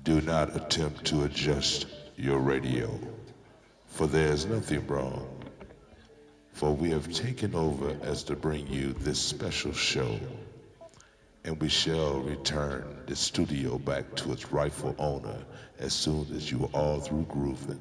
Do not attempt to adjust your radio, for there is nothing wrong. For we have taken over as to bring you this special show, and we shall return the studio back to its rightful owner as soon as you are all through grooving.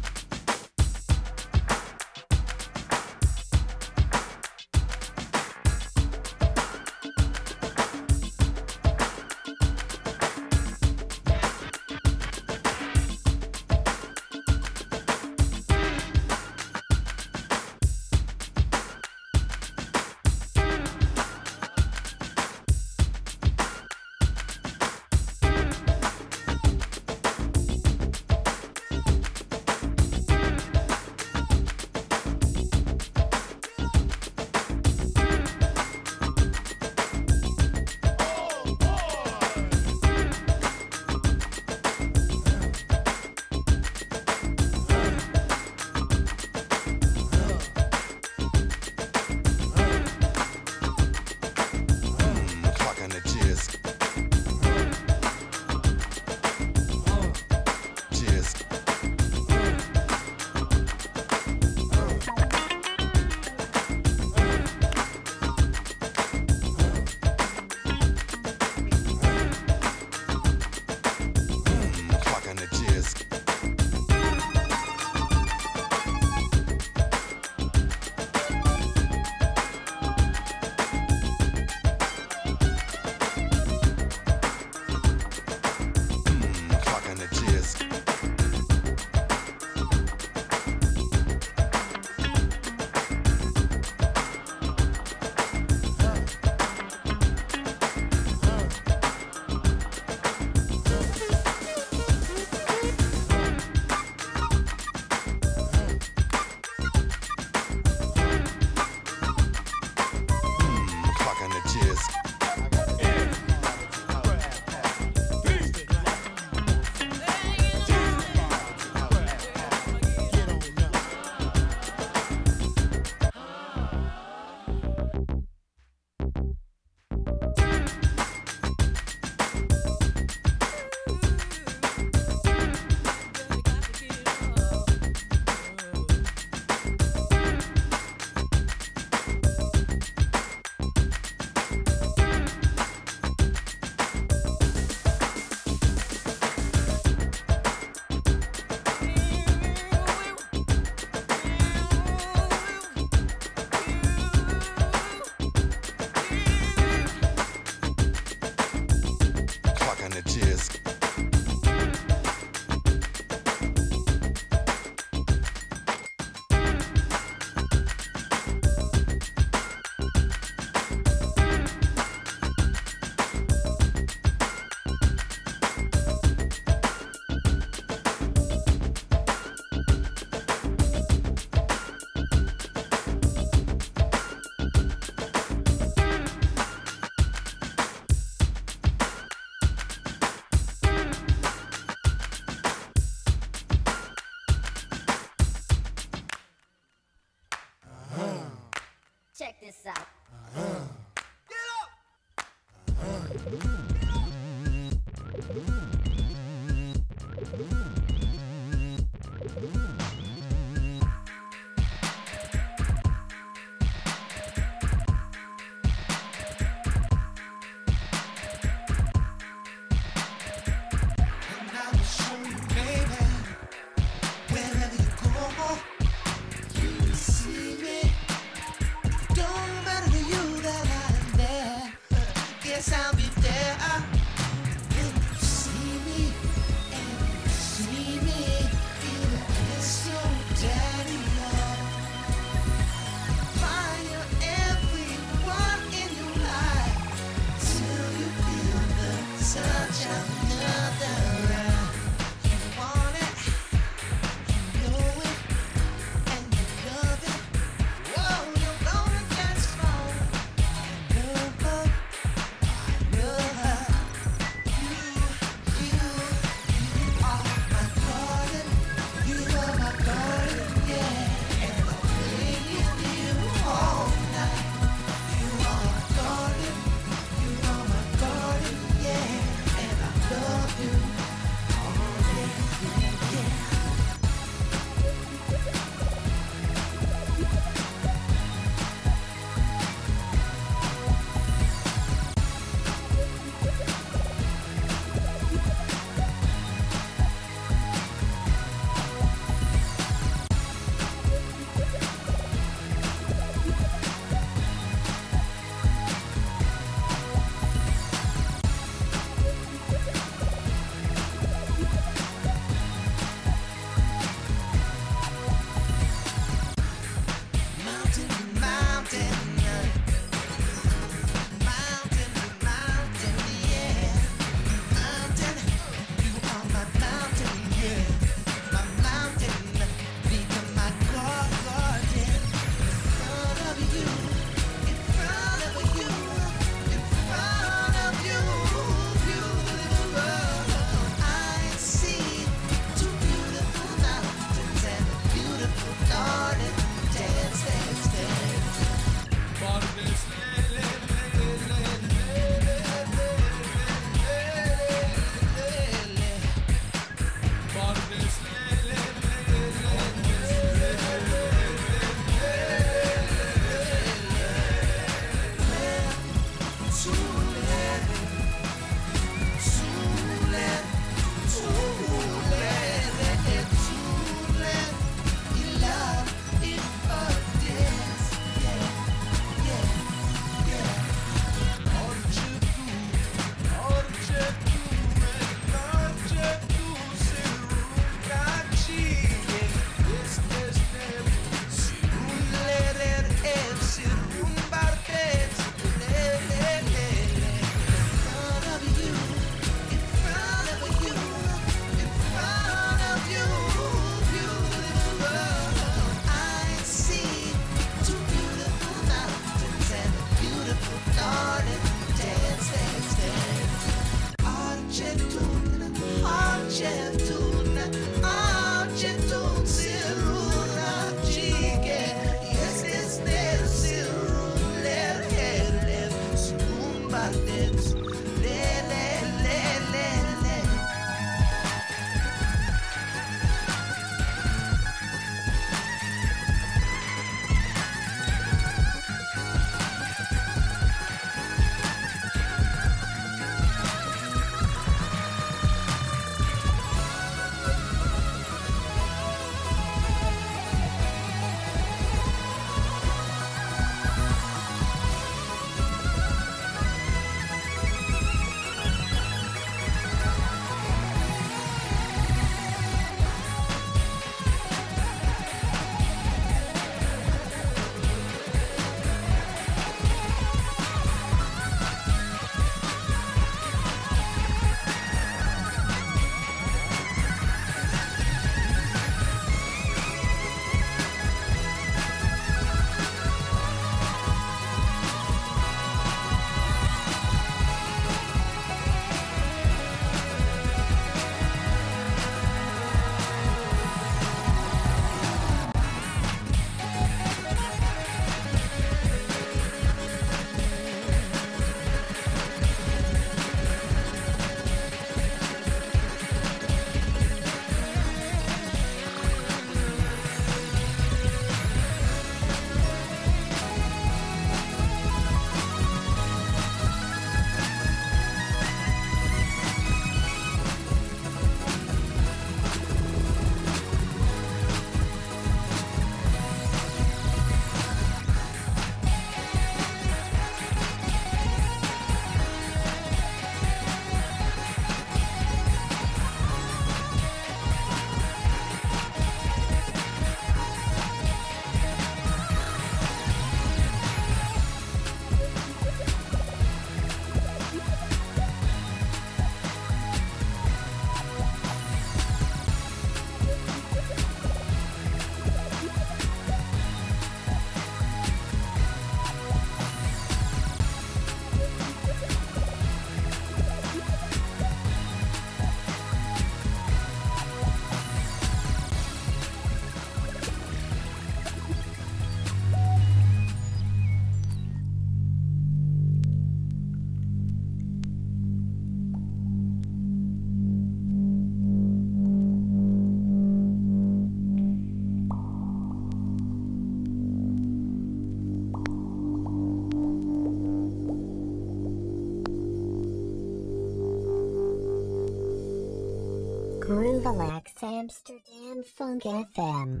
Groovalax Amsterdam Funk FM.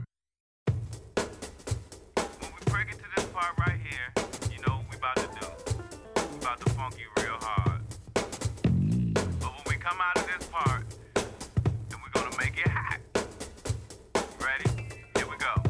When we break it to this part right here, you know what we about to do. We about to funk you real hard. But when we come out of this part, then we're gonna make it hot. Ready? Here we go.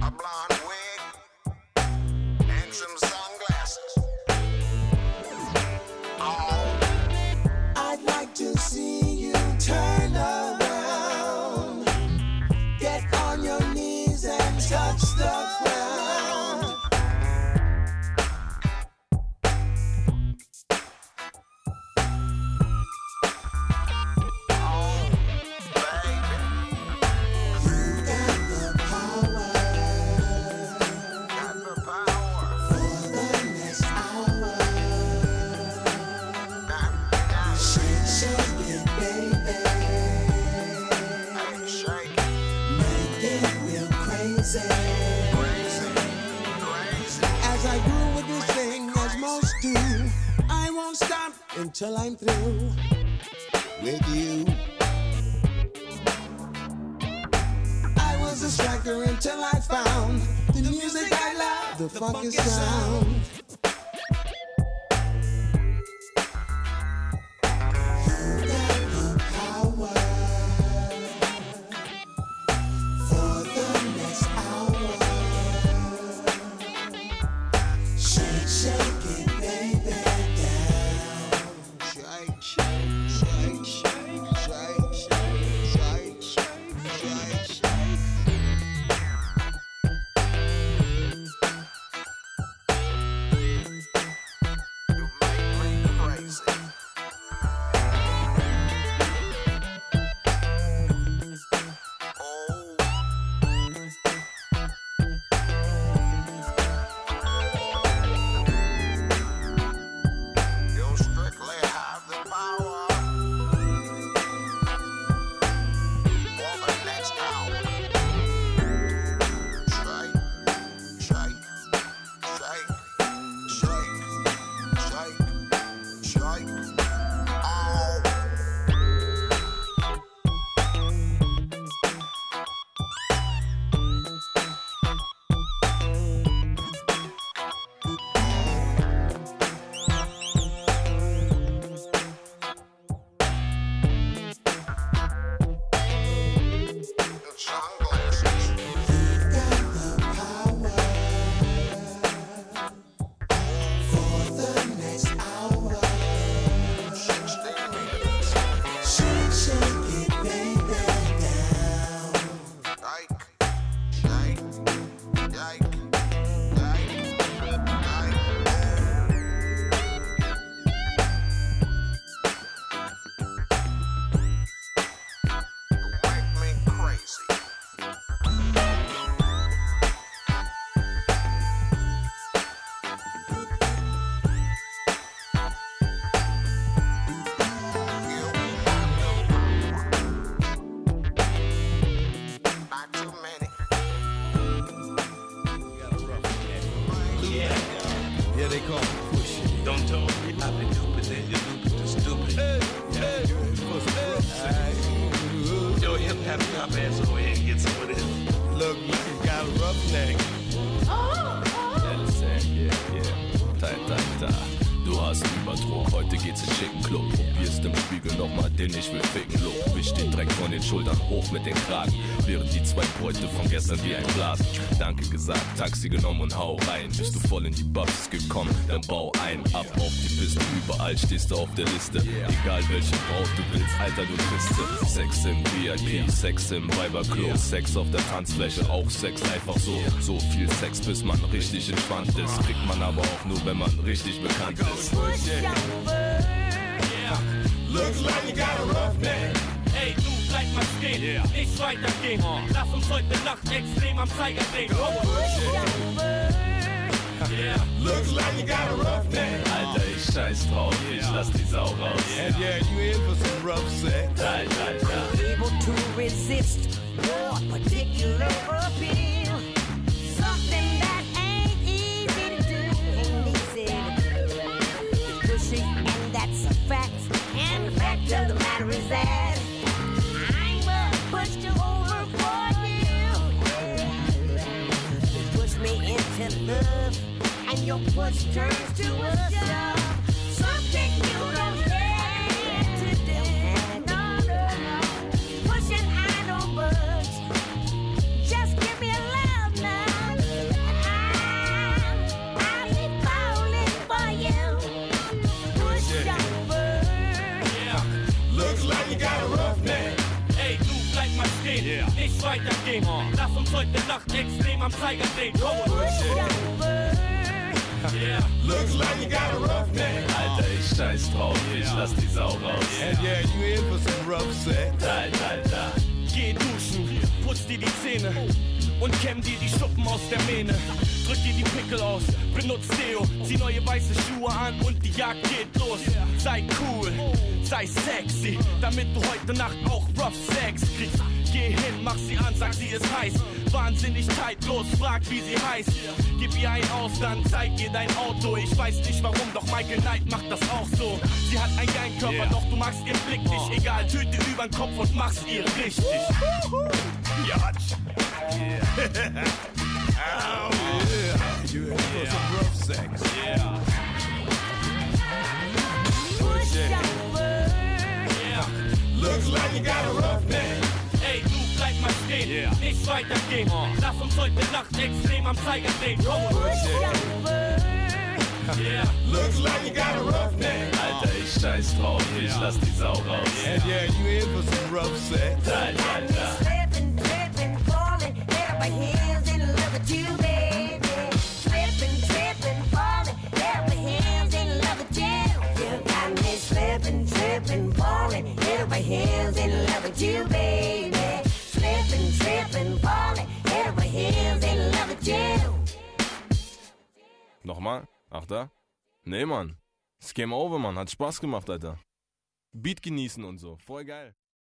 a blonde wig, and some sunglasses. Oh, I'd like to see you turn around, get on your knees and touch the ground. Oh, baby, you got the power for the next hour. Shake, shake it, baby. Shake it. Make it real crazy. As I grew with this thing, as most do, I won't stop until I'm through with you. I was a striker until I found the music I love, the funky sound. You got the power for the next hour. Shake, shake it, baby, down. Shake, shake, shake, shake, shake, shake, shake, shake, shake, shake. You make me crazy. You strictly have the power for the next hour. Shake, shake, shake, shake, shake, shake. Oh. Sunglasses. You got the power for the next hour. 16 minutes. Shake, shake it, baby, down. Shake, shake, shake, shake, You make me crazy. Not too many. Yeah, they call me push it. Don't tell me I've been stupid, then you're stupid to stupid. Yo, hip hop top ass over here and get some of this. Look, you got a rough neck. Du hast Überdruck, heute geht's in schicken Club. Probierst im Spiegel nochmal den ich will ficken Look. Wisch den Dreck von den Schultern hoch mit den Kragen, während die zwei Bräute von gestern wie ein Blasen. Danke gesagt, Taxi genommen und hau rein. Bist du voll in die Buffs gekommen, dann bau ein. Ab auf die Piste, überall stehst du auf der Liste. Egal welche Braut du willst, Alter, du Christe. Sex im VIP, Sex im Weiberklo, Sex auf der Tanzfläche, auch Sex einfach so. So viel Sex, bis man richtig entspannt ist. Kriegt man aber auch nur, wenn man richtig bekannt ist. Looks like you got a rough neck. Ey, du bleib mal stehen, nicht weitergehen. Lass uns heute Nacht extrem am Zeiger drehen. Looks like you got a rough neck. Alter, ich scheiß drauf, ich lass die Sau raus. And yeah, you in for some rough sex. Alter. Able to resist your particular appeal. Something that ain't easy to do. Ain't easy. You're pushy, and that's a fact. And the fact of the matter is that I'm pushed you over for you. You push me into love, and your push turns to a shove. Something you don't care to do. No, no, no. Pushing, I don't budge. Just give me a love now. heute Nacht extrem am Zeiger drehen. Komm und yeah. Looks like you got a rough neck. Alter, ich scheiß drauf, ich lass die Sau raus. And yeah, you in for some rough sex. Alter. Geh duschen, putz dir die Zähne und kämm dir die Schuppen aus der Mähne. Drück dir die Pickel aus, benutz Deo, zieh neue weiße Schuhe an und die Jagd geht los. Sei cool, sei sexy, damit du heute Nacht auch rough Sex kriegst. Geh hin, mach sie an, sag sie ist heiß. Wahnsinnig tight, los, frag wie sie heißt. Gib ihr ein aus, dann zeig ihr dein Auto. Ich weiß nicht warum, doch Michael Knight macht das auch so. Sie hat einen geilen Körper, doch du magst ihren Blick nicht. Egal, töte übern Kopf und mach's ihr richtig. Yeah. Oh yeah. You in for some rough sex. Yeah. Push Looks like you got a rough neck. Ey, du bleib mal stehen, nicht weitergehen. Lass uns heute Nacht extrem am Zeiger drehen. Komm und yeah. Looks like you got a rough neck. Alter, ich scheiß drauf, ich lass die Sau raus. And yeah, you in for some rough sex. Alter. Slipping, tripping, falling, head over heels in love with you, baby. Slipping, tripping, falling, head over heels in love with you. You got me slipping, tripping, falling, head over heels in love with you, baby. Slipping, tripping, falling, head over heels in love with you. Nochmal? Ach da? Nee, Mann. Es Game Over, Mann. Hat Spaß gemacht, Alter. Beat genießen und so. Voll geil.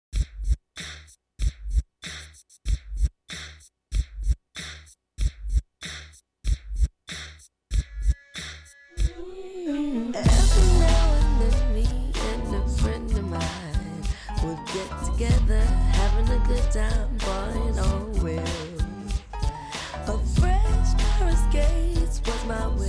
Every now and then me and a friend of mine would get together, having a good time, partying on will. A fresh pair of skates was my will.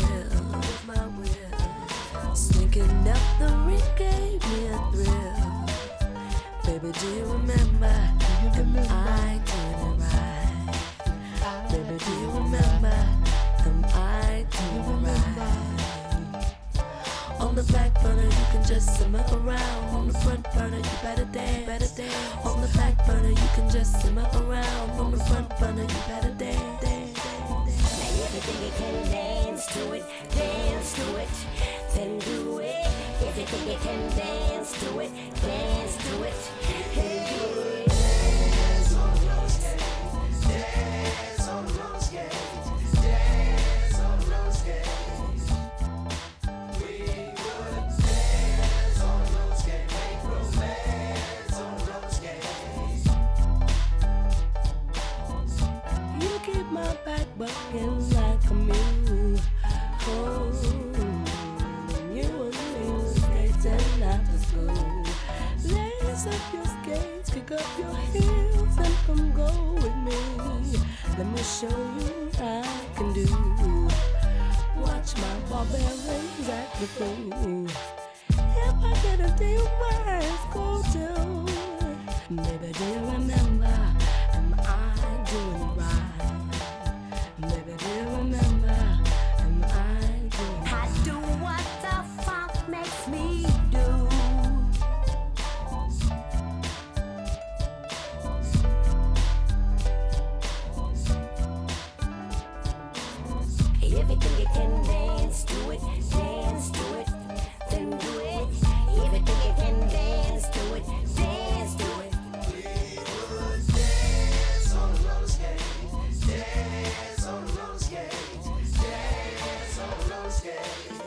Sneaking up the ring gave me a thrill. Baby, do you remember? Am I doing it right? Baby, do you remember? Am I doing it right? On the back burner, you can just simmer around. On the front burner, you better dance. On the back burner, you can just simmer around. On the front burner, you better dance. Now everything you can dance to it, then do it. Everything you can dance to it, hey. Dance on those skates, dance on those skates, dance on those skates. We would dance on those skates, make romance on those skates. You keep my back bucking like a mule. Oh, you and me skating after school. Lace up your skates, kick up your heels, and come go with me. Let me show you what I can do. Watch my barbarians act the fool. If I get a deal, where it's go to? Baby, do you remember? Am I doing it right? Baby, do you remember? Am I doing it right? I do what the funk makes me do. Everything you can dance to it, then do it. Everything you can dance to it, dance to it. We would dance on roller skates, dance on roller skates, dance on roller skates.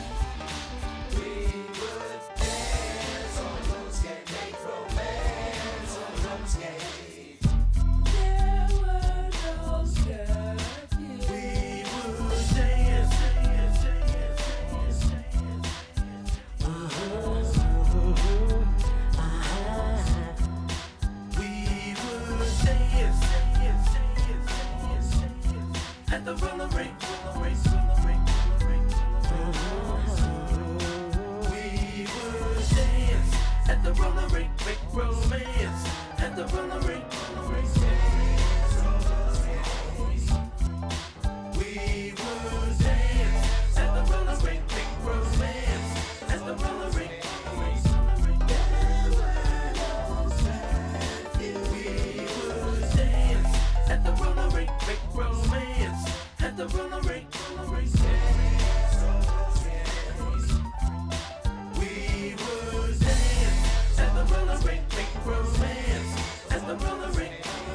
We would dance on roller skates, make romance on roller skates. There were no curfews. We would dance. We would dance. At the roller rink, We would dance. At the roller rink, make romance. At the roller rink, We would dance. At the roller rink, make romance. At the roller rink. We would dance at the roller rink. the roller rink, dance on skates. We would dance at the roller rink, make romance at the roller rink.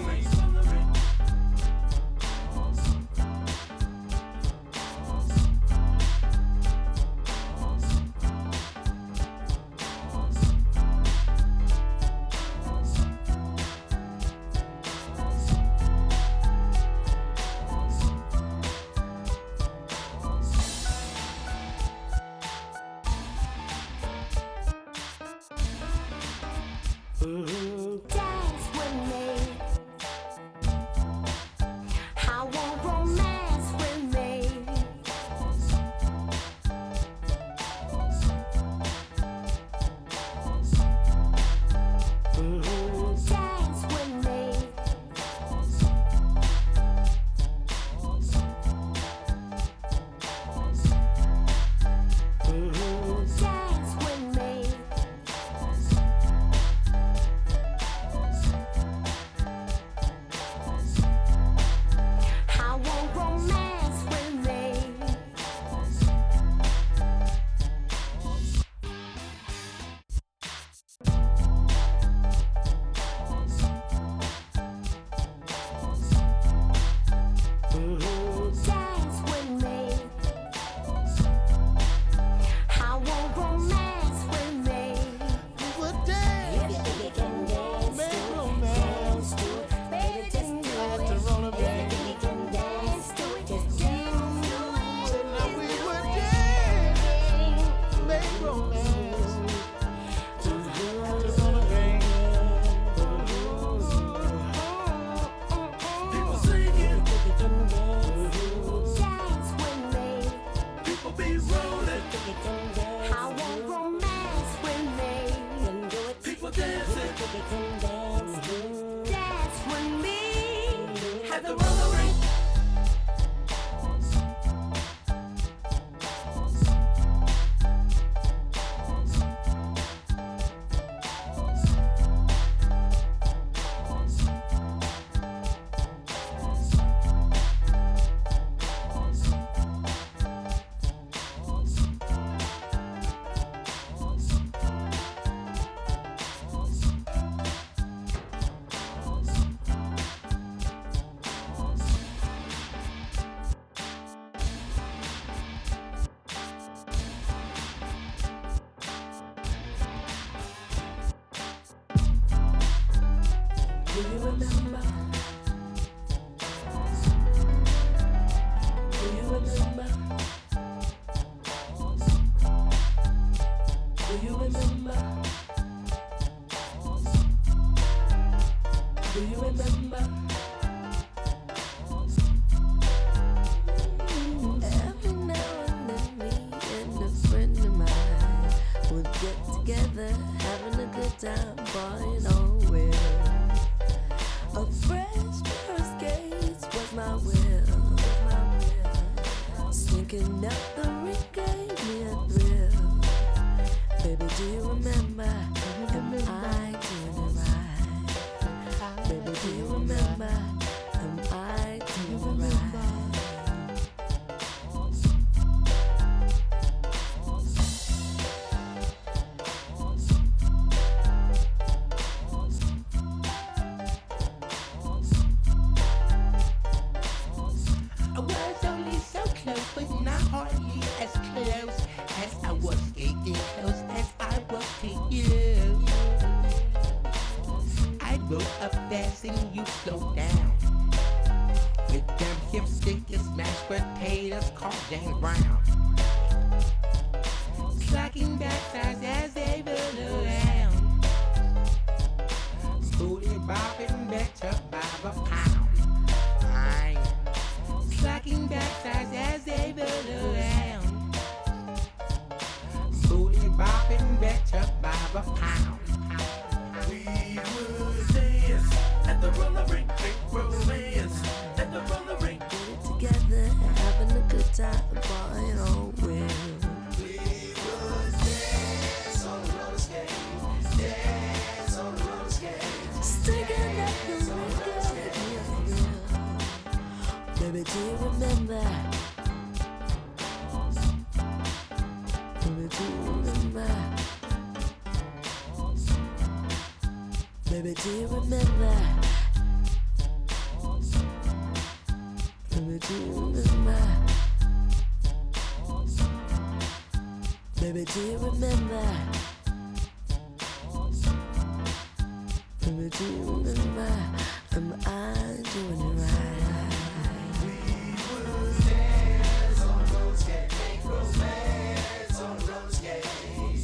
Dance with me. I want romance with me. Dance with me. Dance with me. I want romance with me. Dance with me. I want romance with me. We would dance. Baby, can dance. Make romance. Baby, just do it. Baby, can dance. Do it. Just do it. Now we would dance. Make romance. People singing, Dance with me. people be rolling, I want romance with me. people dancing Dance with me. at the roller rink. Do you remember? Do you remember? Do you remember? Do you remember? Every now and then me and a friend of mine would get together, having a good time, boy, nowhere. A fresh pair of skates was my will. Sneaking up the rink gave me a thrill. Baby, do you remember? Am I doing it right? Baby, do you remember? Am I doing it right? I was only so close, but not hardly as close as I was getting close as I was to you. I rode up fast and you slowed down. With them hipstickers, mashed potatoes, called Jane Brown. Clocking back fast as they roll around. Booty bopping better by the pound. Clocking back fast as they roll around. Booty bopping better by the pound. We would dance at the roller rink, make romance at the roller rink. Get it together, having a good time, boy, nowhere. We would dance on the roller skates, dance on the roller skates. Sticking up the rink, give me a thrill. Baby, do you remember? Baby, do you remember? Baby, do you remember? Baby, do you remember? Baby, do you remember? Baby, do you remember? Am I doing it right? We would dance on roller skates, make romance on roller skates.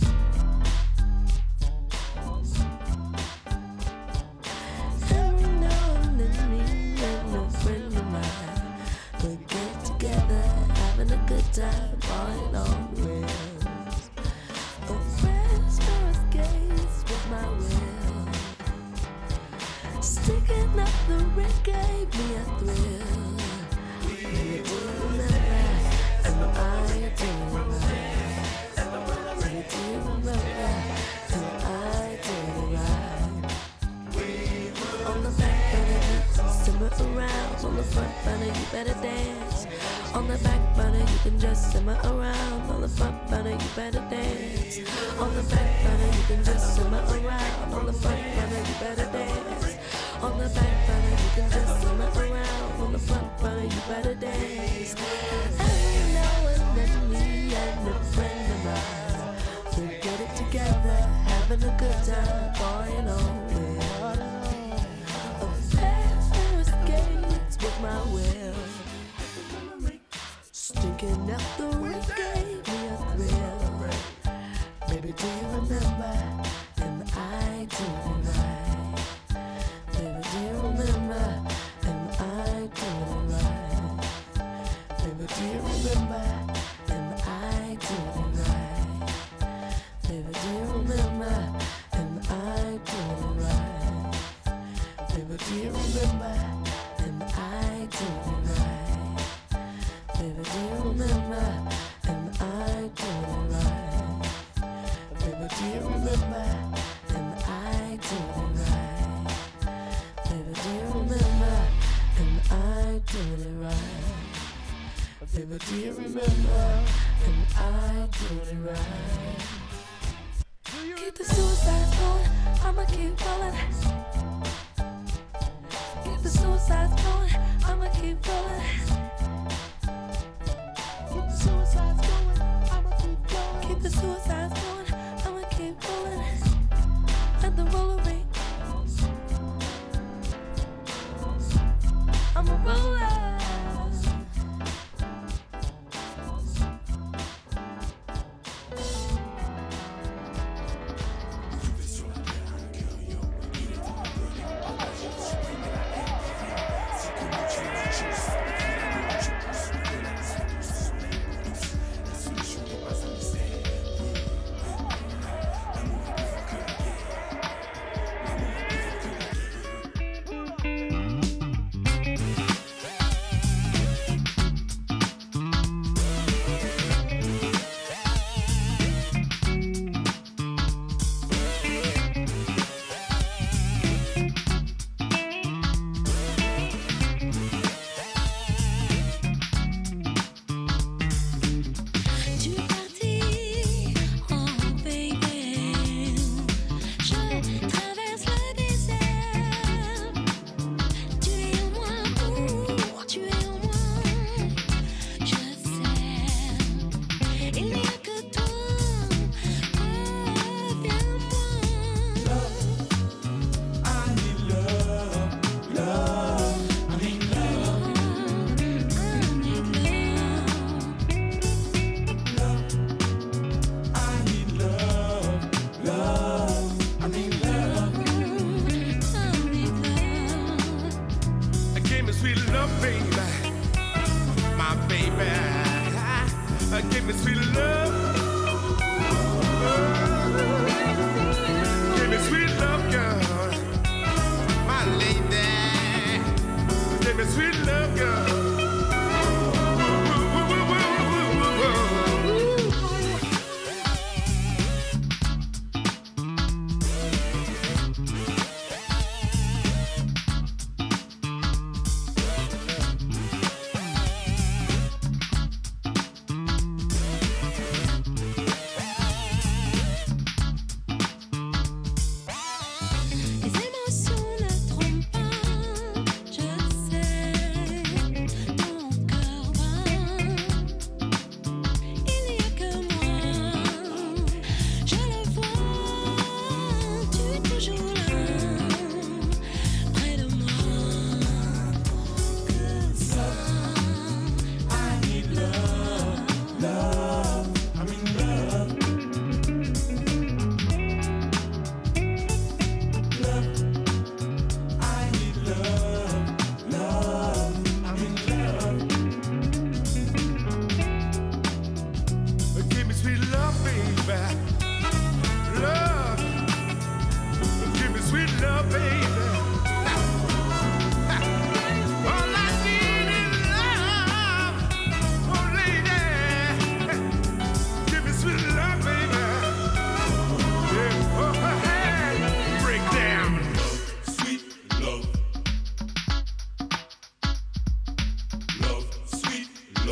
Every now and then me and a friend of mine would get together, having a good time, partying on the rails. A friend's roller skates with my will. Sticking up the rig gave me a thrill. Baby, do you remember? Am I doing it right? Baby, do you remember? Am I doing it right? On the back burner, you simmer around. On the front burner, you better dance. On the back burner, you can just simmer around. On the front burner, you better dance. On the back burner, you can just simmer around. On the front burner, you better dance. On the back burner, you can just simmer around. On the front burner, you better dance. Every now and then, me and a friend of mine will get it together, having a good time, going on with a fast skates with my will. Stinking up the rig gave me a thrill. Baby, do you remember? Am I doing it right? Baby, do you remember? Am I doing it right? Baby, do you remember? Am I doing it right? Baby, do you remember? Am I doing it right? Baby, do you remember? Am I doing it right? Baby, do you remember? Am I doing it right? Baby, do you remember? Am I doing it right? Baby, do you remember? Am I doing it right? Baby, do you remember? Am I doing it right? Keep the suicides going, I'ma keep rolling. Keep the suicides going, I'ma keep rolling. Keep the suicides going, I'ma keep going. Keep the suicides going, I'ma keep rolling. At the roller rink, I'm a roller. Give me sweet love. Give me sweet love, girl. My lady. Give me sweet love, girl.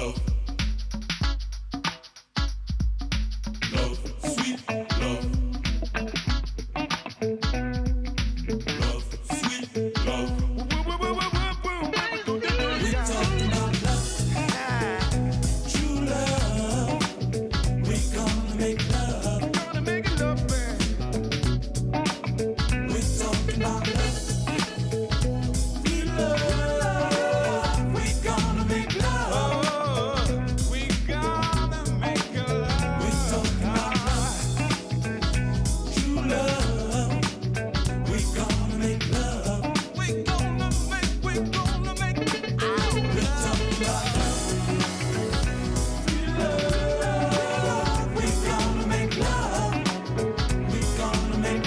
love. Love, sweet love. Love, sweet love. We talking about love, true love. We gonna make love. We talking about love, real love. We gonna make love. We gonna make love. We talking about love, true love. We gonna make love. We gonna make. We talking about love, real love. We gonna make love. We gonna make.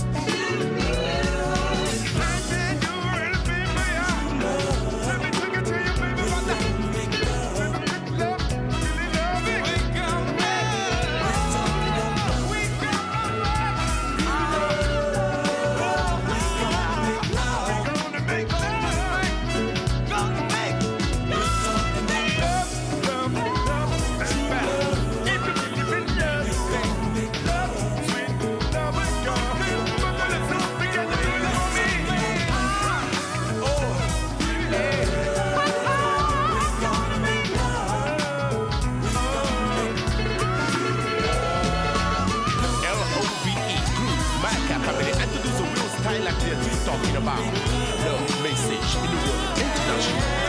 L-O-V-E, groove, my family, introduce a real style like this he's talking about. Love message in the world, international.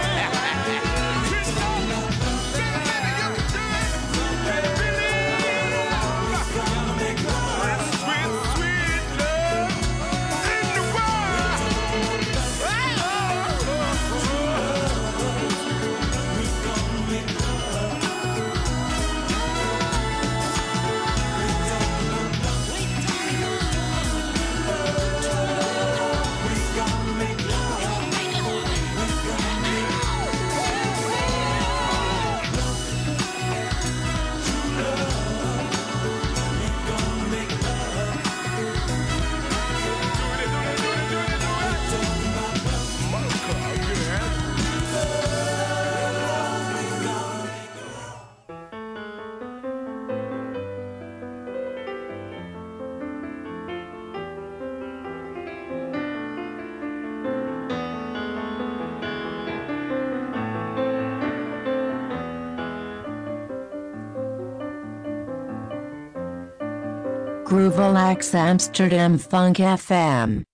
Groovelax Amsterdam Funk FM.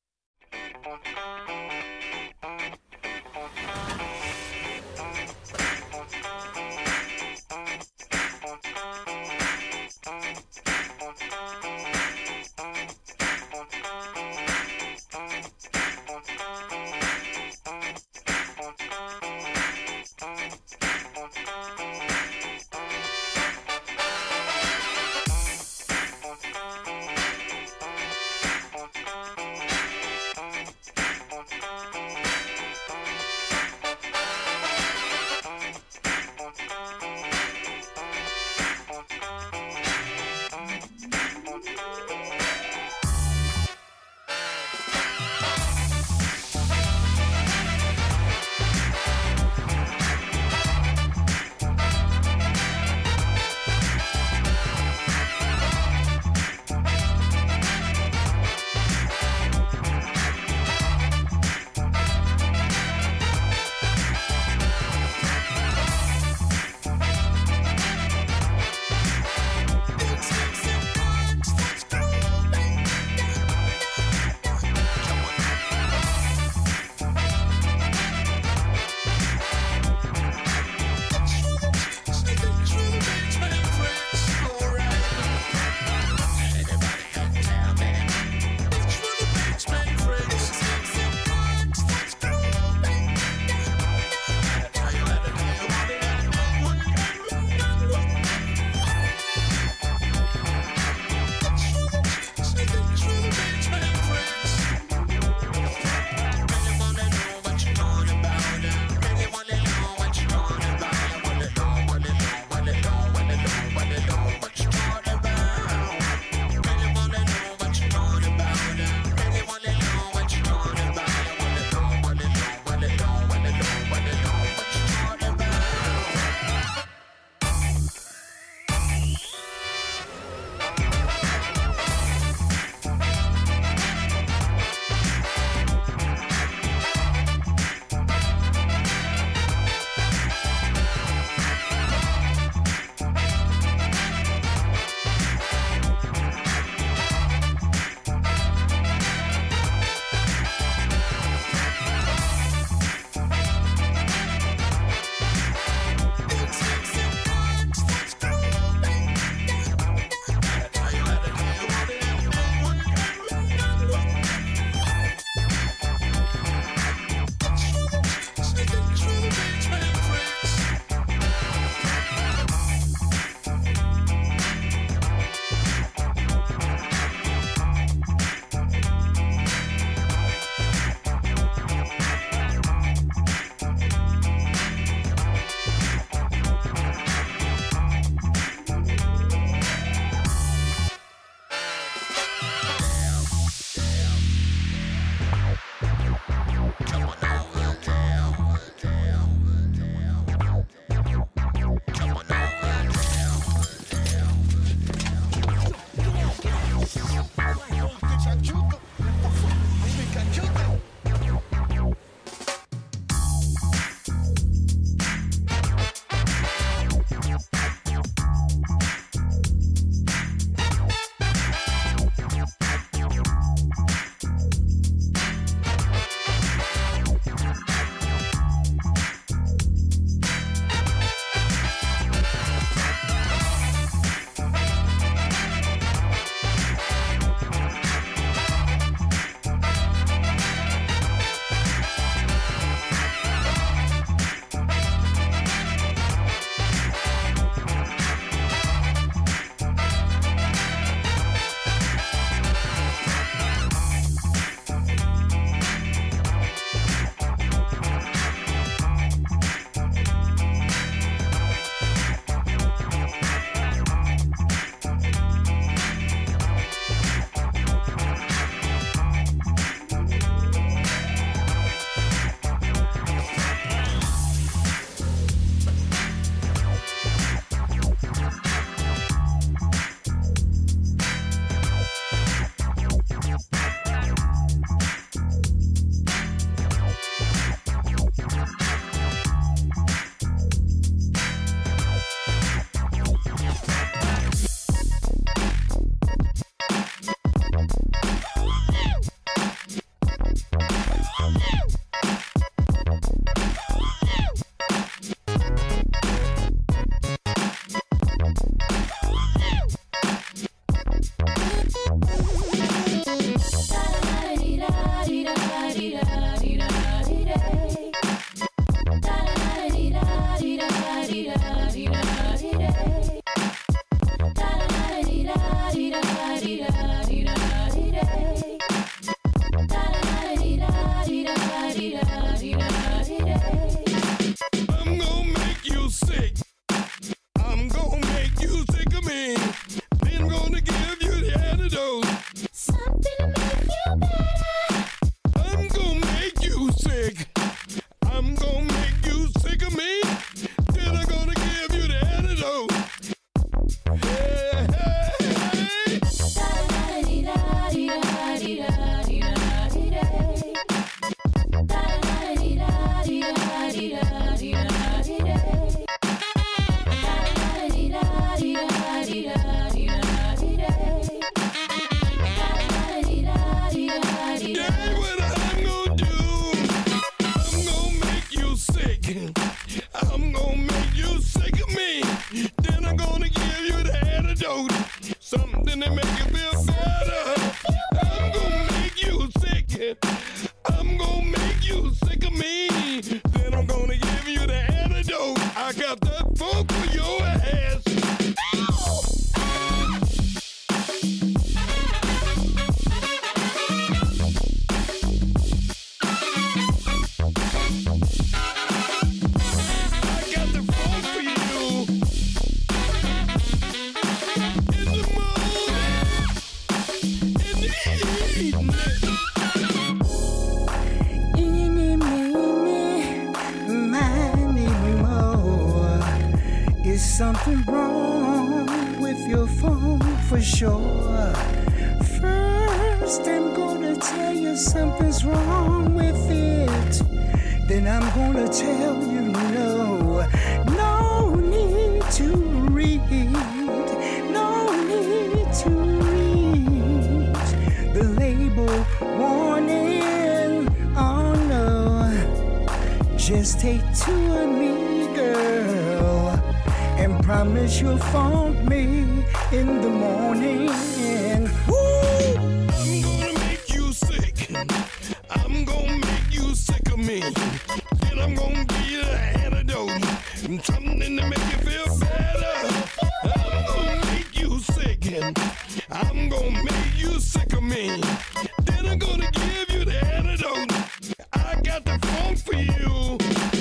you sick. I'm gonna make you sick of me. Then gonna give you the antidote. Something to make you better. I'm gonna make you sick. I'm gonna make you sick of me. Then I'm gonna give you the antidote. Hey, hey, hey. I'm gonna make you sick of me. Then I'm gonna give you the antidote. Something to make you feel better. I'm gonna make you sick. I'm gonna make you sick of me. Then I'm gonna give you the antidote. I got that funk for your ass. Something wrong with your phone for sure. First, I'm gonna tell you something's wrong with it. Then I'm gonna tell you no need to read. No need to read the label warning. Oh no, just take two of me, girl. And promise you'll phone me in the morning. Woo! I'm gonna make you sick. I'm gonna make you sick of me. Then I'm gonna give you the antidote. Something to make you feel better. I'm gonna make you sick. I'm gonna make you sick of me. Then I'm gonna give you the antidote. I got the funk for you.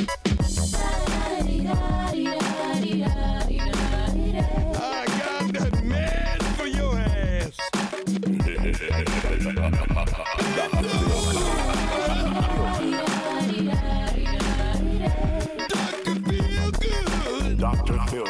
I got that man for your ass. Dr. Phil.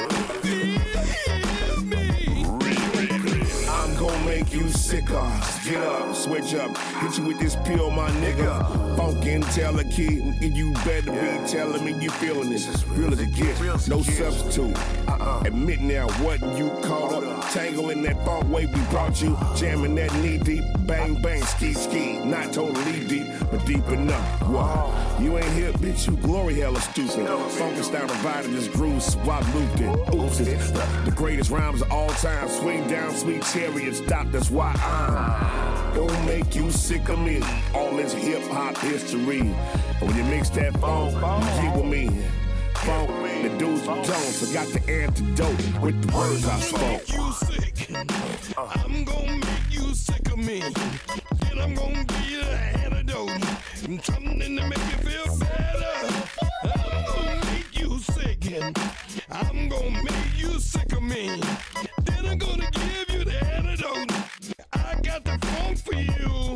I'm gonna make you sicker. Get up, switch up, hit you with this pill, my nigga. Funk Intel a key, and you better be telling me you feeling this. Real as it gets, no substitute. Admit now what you caught up. Tangle in that funk wave we brought you. Jamming that knee deep, bang bang, ski ski. Not totally deep, but deep enough. Wow, you ain't here, bitch, you glory hella stupid. Funkenstein provided this groove, swap looped it. Oops, it's the greatest rhymes of all time. Swing down, sweet chariot, stop, that's why I'm gonna make you sick of me. All this hip hop history. And when you mix that funk, you get with me. Funk, the dudes from Jones, so got the antidote with the words I spoke. You sick. I'm gonna make you sick of me. Then I'm gonna give you the antidote. Something to make you feel better. I'm gonna make you sick. I'm gonna make you sick of me. Then I'm gonna give you the antidote. I got the funk for you.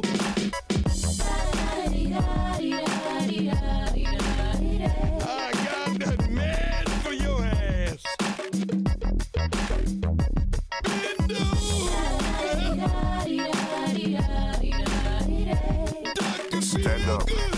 I got that man for your ass. Stand up.